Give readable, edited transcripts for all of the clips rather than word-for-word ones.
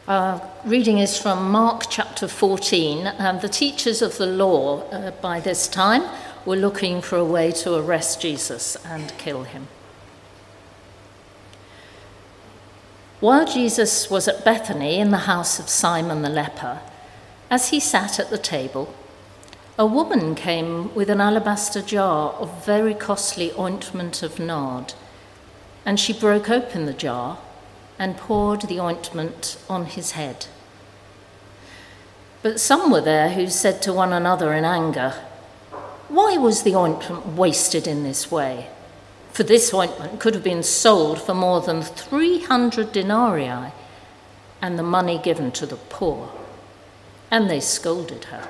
Reading is from Mark chapter 14, and the teachers of the law by this time were looking for a way to arrest Jesus and kill him. While Jesus was at Bethany in the house of Simon the leper, as he sat at the table, a woman came with an alabaster jar of very costly ointment of nard, and she broke open the jar and poured the ointment on his head. But some were there who said to one another in anger, "Why was the ointment wasted in this way? For this ointment could have been sold for more than 300 denarii and the money given to the poor." And they scolded her.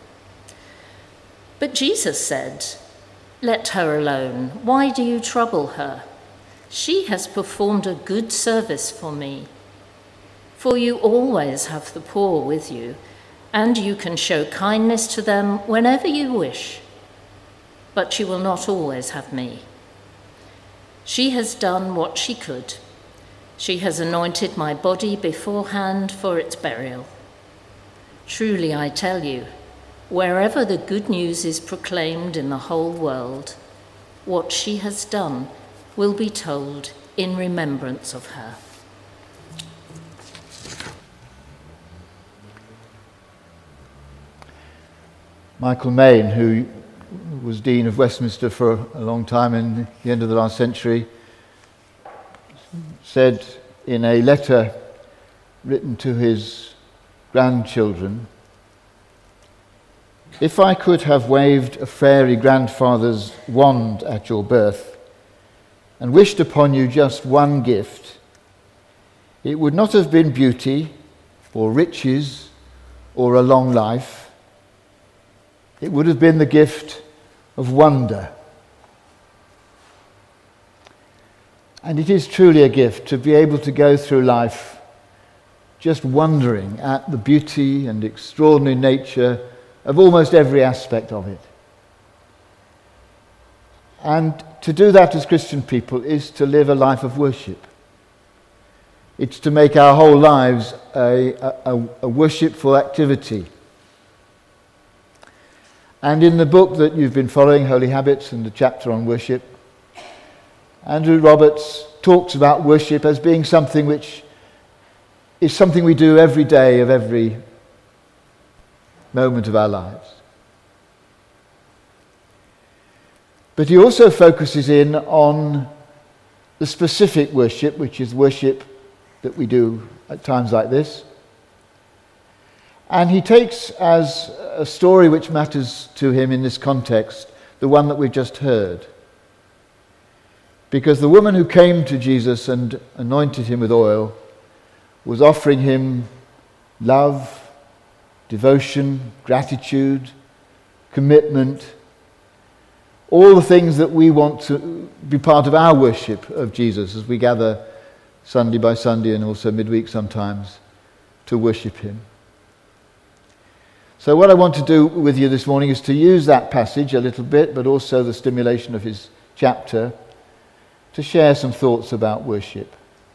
But Jesus said, "Let her alone. Why do you trouble her? She has performed a good service for me. For you always have the poor with you, and you can show kindness to them whenever you wish. But you will not always have me. She has done what she could. She has anointed my body beforehand for its burial. Truly, I tell you, wherever the good news is proclaimed in the whole world, what she has done will be told in remembrance of her." Michael Main, who was Dean of Westminster for a long time in the end of the last century, said in a letter written to his grandchildren, "If I could have waved a fairy grandfather's wand at your birth and wished upon you just one gift, it would not have been beauty or riches or a long life. It would have been the gift of wonder." And it is truly a gift to be able to go through life just wondering at the beauty and extraordinary nature of almost every aspect of it. And to do that as Christian people is to live a life of worship. It's to make our whole lives a worshipful activity. And in the book that you've been following, Holy Habits, and the chapter on worship, Andrew Roberts talks about worship as being something which is something we do every day of every moment of our lives. But he also focuses in on the specific worship, which is worship that we do at times like this. And he takes as a story which matters to him in this context the one that we've just heard. Because the woman who came to Jesus and anointed him with oil was offering him love, devotion, gratitude, commitment, all the things that we want to be part of our worship of Jesus as we gather Sunday by Sunday and also midweek sometimes to worship him. So what I want to do with you this morning is to use that passage a little bit, but also the stimulation of his chapter, to share some thoughts about worship.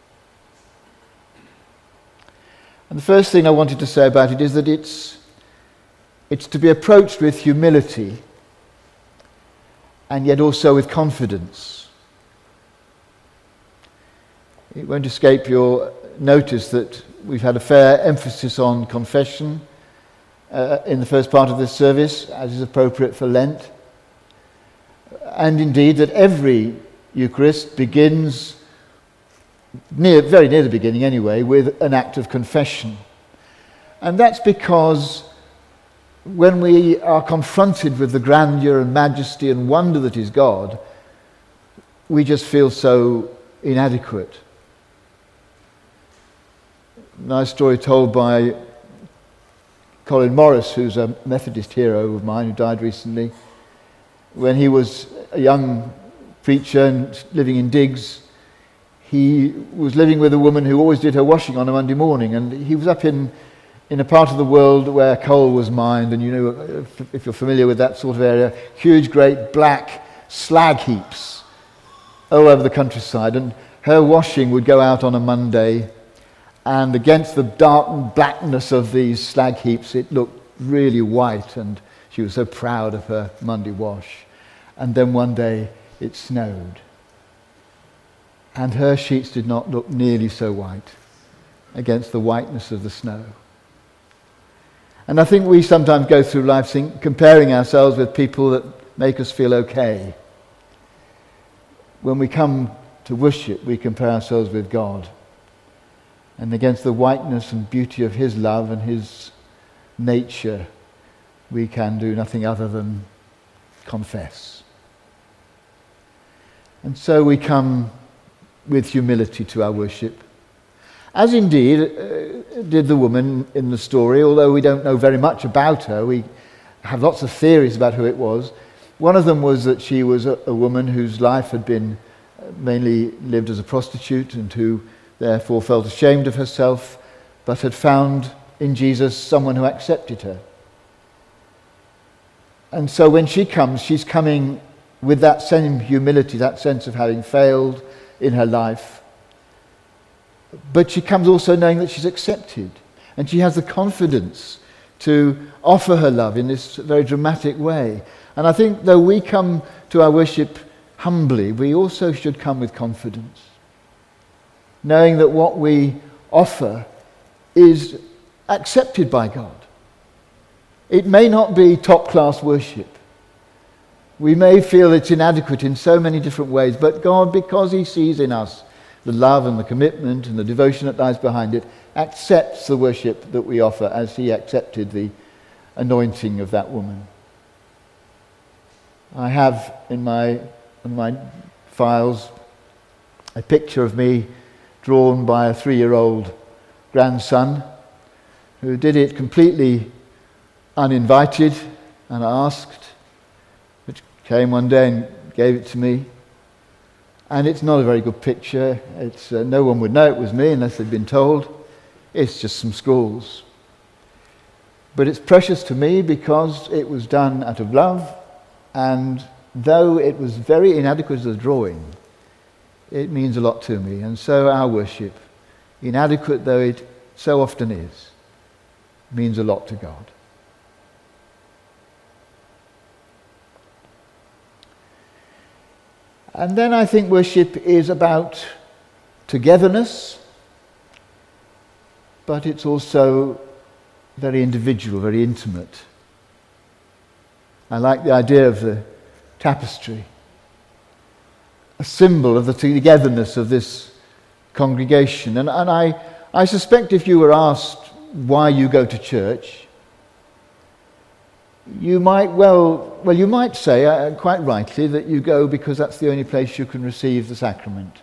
And the first thing I wanted to say about it is that it's to be approached with humility and yet also with confidence. It won't escape your notice that we've had a fair emphasis on confession in the first part of this service, as is appropriate for Lent. And indeed that every Eucharist begins, very near the beginning anyway, with an act of confession. And that's because when we are confronted with the grandeur and majesty and wonder that is God, we just feel so inadequate. Nice story told by Colin Morris, who's a Methodist hero of mine who died recently. When he was a young preacher and living in Diggs, he was living with a woman who always did her washing on a Monday morning, and he was up in a part of the world where coal was mined, and you know, if you're familiar with that sort of area, huge great black slag heaps all over the countryside, and her washing would go out on a Monday, And against the dark blackness of these slag heaps, it looked really white, and she was so proud of her Monday wash. And then one day it snowed, and her sheets did not look nearly so white against the whiteness of the snow. And I think we sometimes go through life comparing ourselves with people that make us feel okay. When we come to worship, we compare ourselves with God, and against the whiteness and beauty of his love and his nature, we can do nothing other than confess. And so we come with humility to our worship, as indeed did the woman in the story. Although we don't know very much about her, we have lots of theories about who it was. One of them was that she was a woman whose life had been mainly lived as a prostitute, and who therefore felt ashamed of herself, but had found in Jesus someone who accepted her. And so when she comes, she's coming with that same humility, that sense of having failed in her life. But she comes also knowing that she's accepted, and she has the confidence to offer her love in this very dramatic way. And I think though we come to our worship humbly, we also should come with confidence, knowing that what we offer is accepted by God. It may not be top-class worship. We may feel it's inadequate in so many different ways, but God, because he sees in us the love and the commitment and the devotion that lies behind it, accepts the worship that we offer, as he accepted the anointing of that woman. I have in my files a picture of me drawn by a 3-year-old grandson who did it completely uninvited, unasked, which came one day and gave it to me. And it's not a very good picture. It's no one would know it was me unless they'd been told. It's just some scrawls. But it's precious to me because it was done out of love, and though it was very inadequate as a drawing, it means a lot to me. And so our worship, inadequate though it so often is, means a lot to God. And then I think worship is about togetherness, but it's also very individual, very intimate. I like the idea of the tapestry, a symbol of the togetherness of this congregation. And I suspect if you were asked why you go to church, you might you might say, quite rightly, that you go because that's the only place you can receive the sacrament.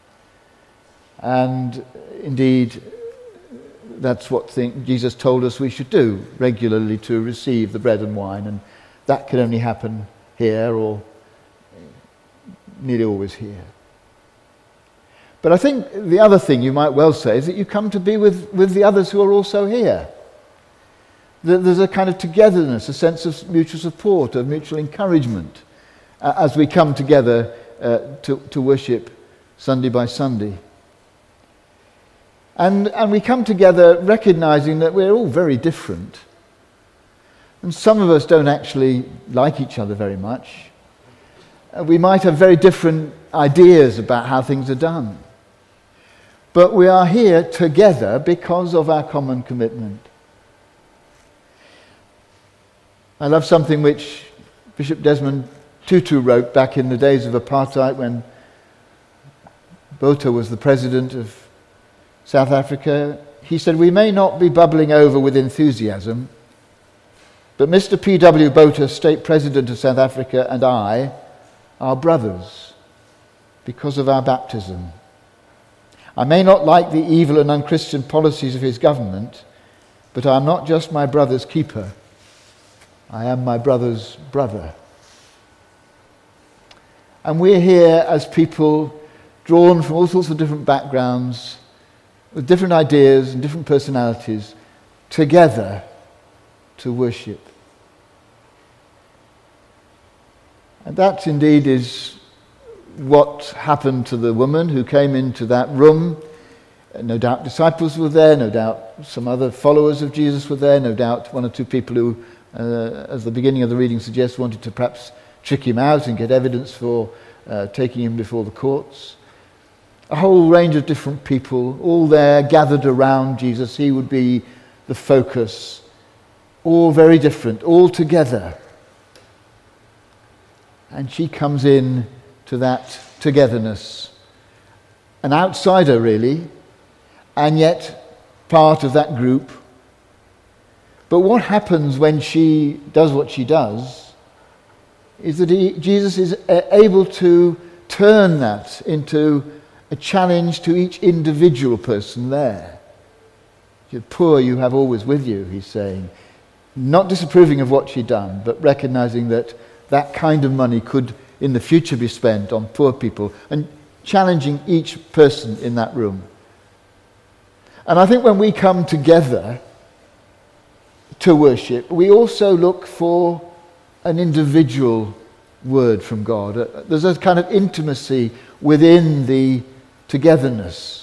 And indeed, that's what Jesus told us we should do regularly, to receive the bread and wine, and that can only happen here, or nearly always here. But I think the other thing you might well say is that you come to be with the others who are also here. There's a kind of togetherness, a sense of mutual support, of mutual encouragement as we come together to worship Sunday by Sunday. And we come together recognizing that we're all very different. And some of us don't actually like each other very much. We might have very different ideas about how things are done. But we are here together because of our common commitment. I love something which Bishop Desmond Tutu wrote back in the days of apartheid, when Botha was the president of South Africa. He said, "We may not be bubbling over with enthusiasm, but Mr. P.W. Botha, state president of South Africa, and I are brothers because of our baptism. I may not like the evil and unchristian policies of his government, but I am not just my brother's keeper. I am my brother's brother." And we're here as people drawn from all sorts of different backgrounds, with different ideas and different personalities, together to worship. And that indeed is what happened to the woman who came into that room No doubt disciples were there, no doubt some other followers of Jesus were there, no doubt one or two people who, as the beginning of the reading suggests, wanted to perhaps trick him out and get evidence for taking him before the courts. A whole range of different people, all there gathered around Jesus. He would be the focus. All very different, all together. And she comes in to that togetherness. An outsider, really, and yet part of that group. But what happens when she does what she does is that Jesus is able to turn that into a challenge to each individual person there. "You're poor you have always with you," he's saying. Not disapproving of what she'd done, but recognizing that that kind of money could in the future be spent on poor people, and challenging each person in that room. And I think when we come together to worship, we also look for an individual word from God. There's a kind of intimacy within the togetherness.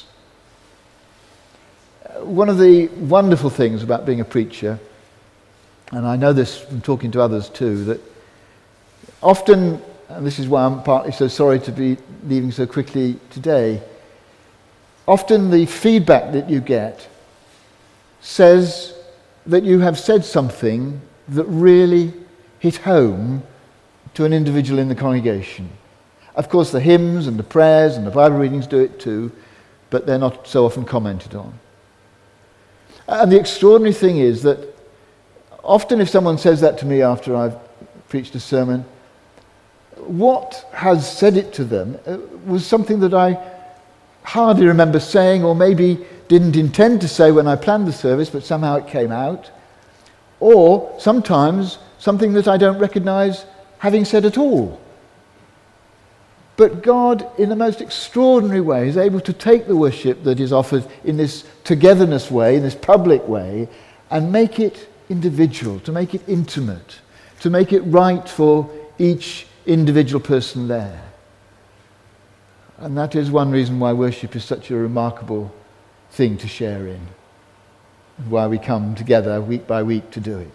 One of the wonderful things about being a preacher, and I know this from talking to others too, that often, and this is why I'm partly so sorry to be leaving so quickly today, often the feedback that you get says that you have said something that really hit home to an individual in the congregation. Of course, the hymns and the prayers and the Bible readings do it too, but they're not so often commented on. And the extraordinary thing is that often if someone says that to me after I've preached a sermon, what has said it to them was something that I hardly remember saying, or maybe didn't intend to say when I planned the service, but somehow it came out. Or sometimes something that I don't recognize having said at all. But God, in the most extraordinary way, is able to take the worship that is offered in this togetherness way, in this public way, and make it individual, to make it intimate, to make it right for each individual person there. And that is one reason why worship is such a remarkable thing to share in, and why we come together week by week to do it.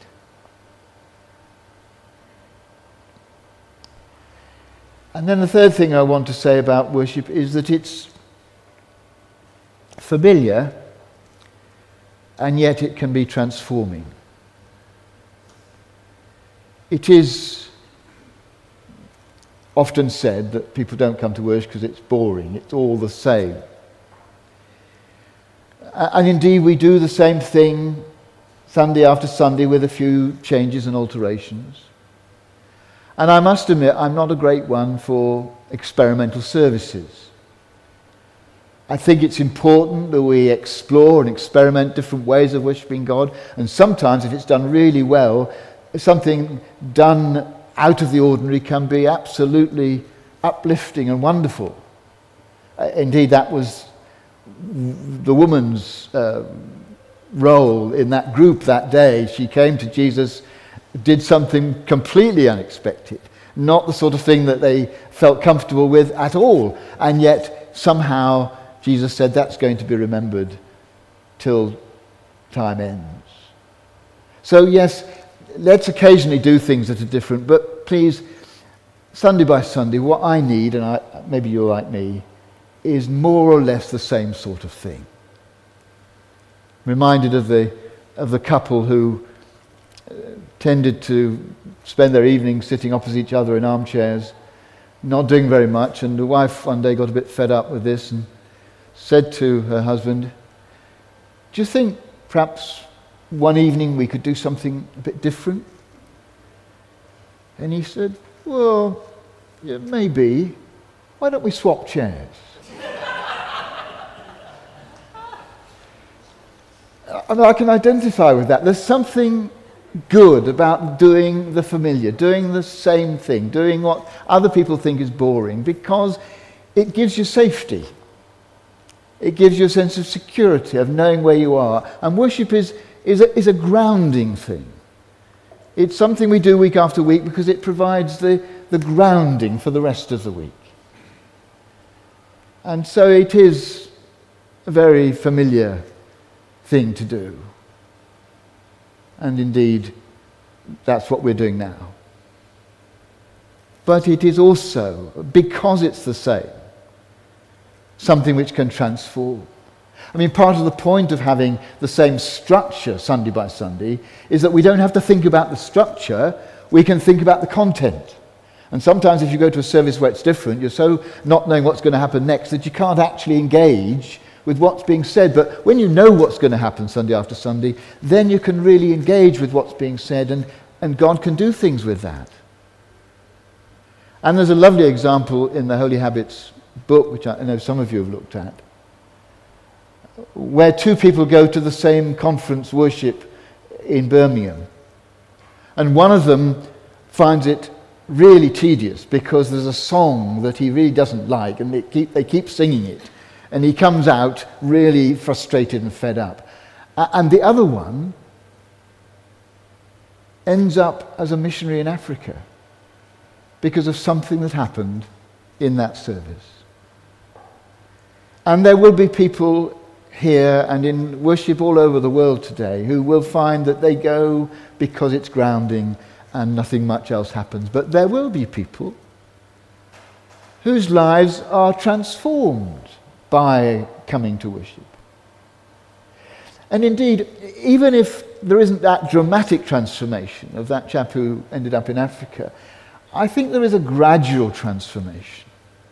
And then the third thing I want to say about worship is that it's familiar, and yet it can be transforming. It is often said that people don't come to worship because it's boring, it's all the same. And indeed we do the same thing Sunday after Sunday with a few changes and alterations. And I must admit, I'm not a great one for experimental services. I think it's important that we explore and experiment different ways of worshipping God, and sometimes if it's done really well, something done out of the ordinary can be absolutely uplifting and wonderful. Indeed, that was the woman's role in that group that day. She came to Jesus, did something completely unexpected, not the sort of thing that they felt comfortable with at all, and yet somehow Jesus said that's going to be remembered till time ends. So yes, let's occasionally do things that are different, but please, Sunday by Sunday, what I need, and maybe you're like me, is more or less the same sort of thing. Reminded of the couple who tended to spend their evenings sitting opposite each other in armchairs, not doing very much, and the wife one day got a bit fed up with this and said to her husband, "Do you think perhaps one evening we could do something a bit different?" And he said, "Well, yeah, maybe. Why don't we swap chairs?" And I can identify with that. There's something good about doing the familiar, doing the same thing, doing what other people think is boring, because it gives you safety. It gives you a sense of security, of knowing where you are. And worship is a grounding thing. It's something we do week after week because it provides the grounding for the rest of the week. And so it is a very familiar thing to do. And indeed, that's what we're doing now. But it is also, because it's the same, something which can transform. I mean, part of the point of having the same structure Sunday by Sunday is that we don't have to think about the structure, we can think about the content. And sometimes if you go to a service where it's different, you're so not knowing what's going to happen next that you can't actually engage with what's being said. But when you know what's going to happen Sunday after Sunday, then you can really engage with what's being said, and God can do things with that. And there's a lovely example in the Holy Habits book, which I know some of you have looked at, where two people go to the same conference worship in Birmingham. And one of them finds it really tedious because there's a song that he really doesn't like, and they keep singing it. And he comes out really frustrated and fed up. And the other one ends up as a missionary in Africa because of something that happened in that service. And there will be people here and in worship all over the world today who will find that they go because it's grounding and nothing much else happens. But there will be people whose lives are transformed by coming to worship. And indeed, even if there isn't that dramatic transformation of that chap who ended up in Africa, I think there is a gradual transformation.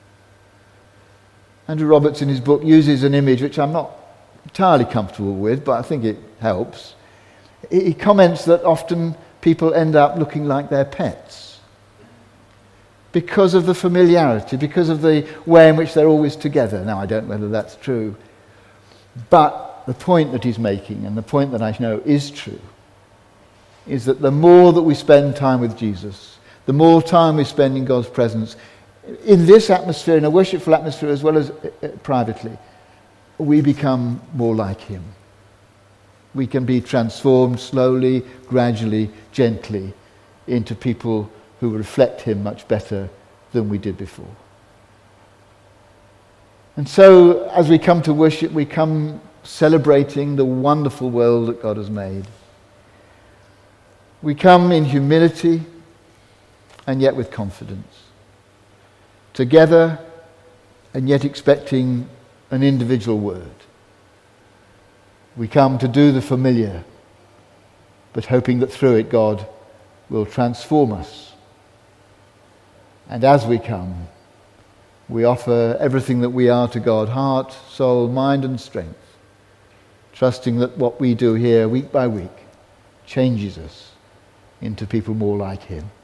Andrew Roberts in his book uses an image which I'm not entirely comfortable with, but I think it helps. He comments that often people end up looking like their pets because of the familiarity, because of the way in which they're always together. Now, I don't know whether that's true, but the point that he's making, and the point that I know is true, is that the more that we spend time with Jesus, the more time we spend in God's presence, in this atmosphere, in a worshipful atmosphere as well as privately, we become more like him. We can be transformed slowly, gradually, gently into people who reflect him much better than we did before. And so, as we come to worship, we come celebrating the wonderful world that God has made. We come in humility and yet with confidence. Together and yet expecting an individual word. We come to do the familiar, but hoping that through it God will transform us. And as we come, we offer everything that we are to God, heart, soul, mind and strength, trusting that what we do here week by week changes us into people more like him.